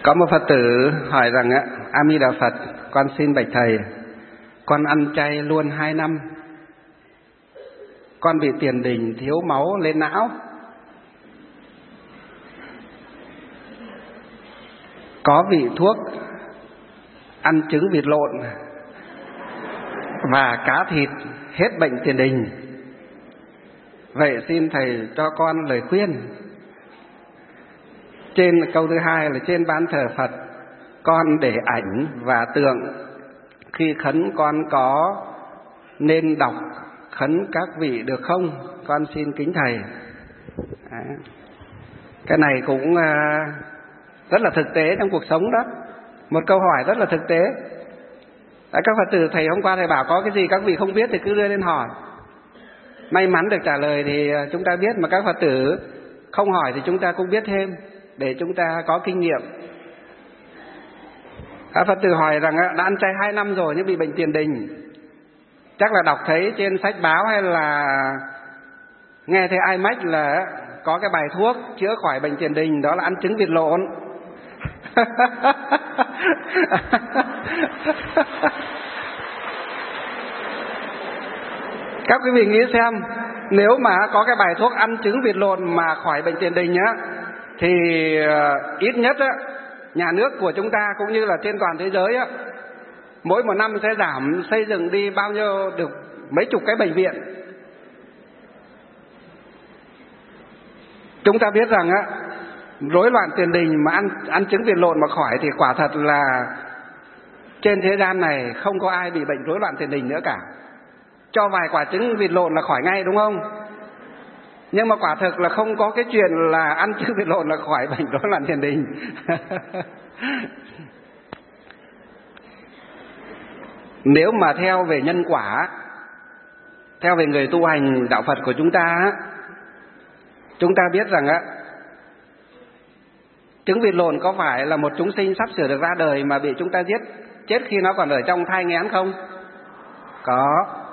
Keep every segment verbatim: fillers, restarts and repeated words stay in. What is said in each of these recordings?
Có một Phật tử hỏi rằng á, A Di Đà Phật, con xin bạch thầy, con ăn chay luôn hai năm, con bị tiền đình thiếu máu lên não, có vị thuốc ăn trứng vịt lộn và cá thịt hết bệnh tiền đình. Vậy xin thầy cho con lời khuyên. Trên câu thứ hai là trên ban thờ Phật, con để ảnh và tượng, khi khấn con có nên đọc khấn các vị được không? Con xin kính thầy. Đấy. Cái này cũng rất là thực tế trong cuộc sống đó. Một câu hỏi rất là thực tế. Đấy, các Phật tử thầy hôm qua thầy bảo có cái gì các vị không biết thì cứ đưa lên hỏi. May mắn được trả lời thì chúng ta biết, mà các Phật tử không hỏi thì chúng ta cũng biết thêm để chúng ta có kinh nghiệm. Các Phật tử hỏi rằng đã ăn chay hai năm rồi nhưng bị bệnh tiền đình. Chắc là đọc thấy trên sách báo hay là nghe thấy ai mách là có cái bài thuốc chữa khỏi bệnh tiền đình, đó là ăn trứng vịt lộn. Các quý vị nghĩ xem, nếu mà có cái bài thuốc ăn trứng vịt lộn mà khỏi bệnh tiền đình á, thì ít nhất á, nhà nước của chúng ta cũng như là trên toàn thế giới á, mỗi một năm sẽ giảm xây dựng đi bao nhiêu, được mấy chục cái bệnh viện. Chúng ta biết rằng á, rối loạn tiền đình mà ăn ăn trứng vịt lộn mà khỏi thì quả thật là trên thế gian này không có ai bị bệnh rối loạn tiền đình nữa cả. Cho vài quả trứng vịt lộn là khỏi ngay, đúng không? Nhưng mà quả thực là không có cái chuyện là ăn trứng vịt lộn là khỏi bệnh rối loạn tiền đình. Nếu mà theo về nhân quả, theo về người tu hành đạo Phật của chúng ta, chúng ta biết rằng á, trứng vịt lộn có phải là một chúng sinh sắp sửa được ra đời mà bị chúng ta giết chết khi nó còn ở trong thai nghén không? Có.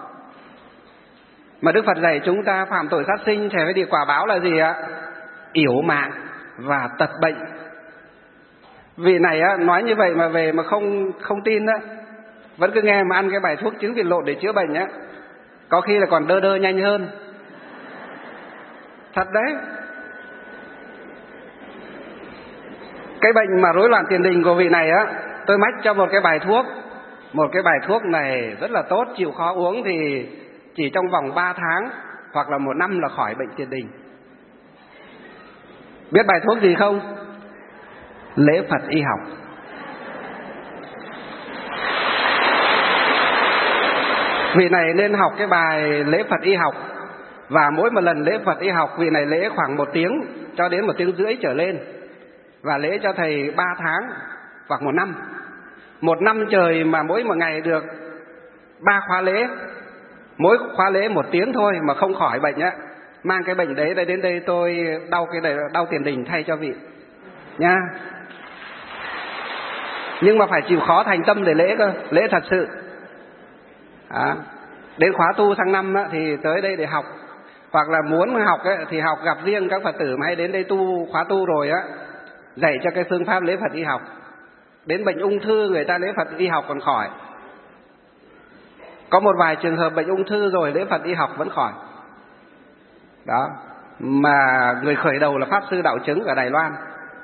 Mà Đức Phật dạy chúng ta phạm tội sát sinh sẽ phải bị quả báo là gì ạ? Yểu mạng và tật bệnh. Vị này á, nói như vậy mà về mà không không tin á, vẫn cứ nghe mà ăn cái bài thuốc trứng vịt lộn để chữa bệnh á, có khi là còn đơ đơ nhanh hơn. Thật đấy. Cái bệnh mà rối loạn tiền đình của vị này á, tôi mách cho một cái bài thuốc. Một cái bài thuốc này rất là tốt, chịu khó uống thì chỉ trong vòng ba tháng hoặc là một năm là khỏi bệnh tiền đình. Biết bài thuốc gì không? Lễ Phật y học. Vị này nên học cái bài lễ Phật y học. Và mỗi một lần lễ Phật y học, vị này lễ khoảng một tiếng cho đến một tiếng rưỡi trở lên. Và lễ cho thầy ba tháng hoặc một năm. Một năm trời mà mỗi một ngày được ba khóa lễ, mỗi khóa lễ một tiếng thôi mà không khỏi bệnh á, mang cái bệnh đấy đến đây tôi đau cái này, đau tiền đình thay cho vị nha. Nhưng mà phải chịu khó thành tâm để lễ cơ, lễ thật sự. À, đến khóa tu sang năm á, thì tới đây để học, hoặc là muốn học ấy, thì học gặp riêng các Phật tử mà hay đến đây tu khóa tu rồi á, dạy cho cái phương pháp lễ Phật y học. Đến bệnh ung thư người ta lễ Phật y học còn khỏi. Có một vài trường hợp bệnh ung thư rồi lễ Phật y học vẫn khỏi. Đó. Mà người khởi đầu là Pháp Sư Đạo Chứng ở Đài Loan.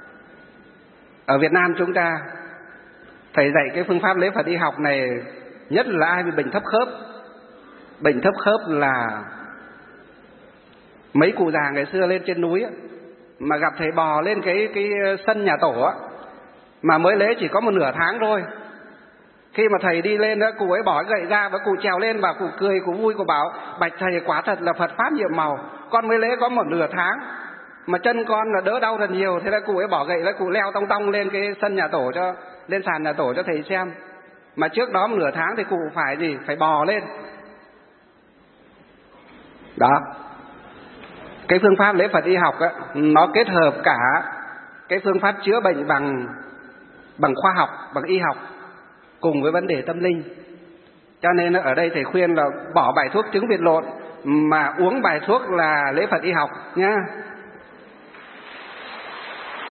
Ở Việt Nam chúng ta, thầy dạy cái phương pháp lễ Phật y học này, nhất là ai bị bệnh thấp khớp. Bệnh thấp khớp là mấy cụ già ngày xưa lên trên núi á, mà gặp thầy bò lên cái cái sân nhà tổ á, mà mới lễ chỉ có một nửa tháng thôi. Khi mà thầy đi lên đó, cụ ấy bỏ gậy ra và cụ trèo lên và cụ cười, cụ vui, cụ bảo: bạch thầy, quả thật là Phật pháp nhiệm màu, con mới lễ có một nửa tháng mà chân con là đỡ đau rất nhiều. Thế là cụ ấy bỏ gậyแล้วcụ leo tong tong lên cái sân nhà tổ, cho lên sàn nhà tổ cho thầy xem. Mà trước đó một nửa tháng thì cụ phải gì? Phải bò lên. Đó. Cái phương pháp lễ Phật y học á, nó kết hợp cả cái phương pháp chữa bệnh bằng bằng khoa học, bằng y học cùng với vấn đề tâm linh. Cho nên ở đây thầy khuyên là bỏ bài thuốc trứng vịt lộn mà uống bài thuốc là lễ Phật y học nhá.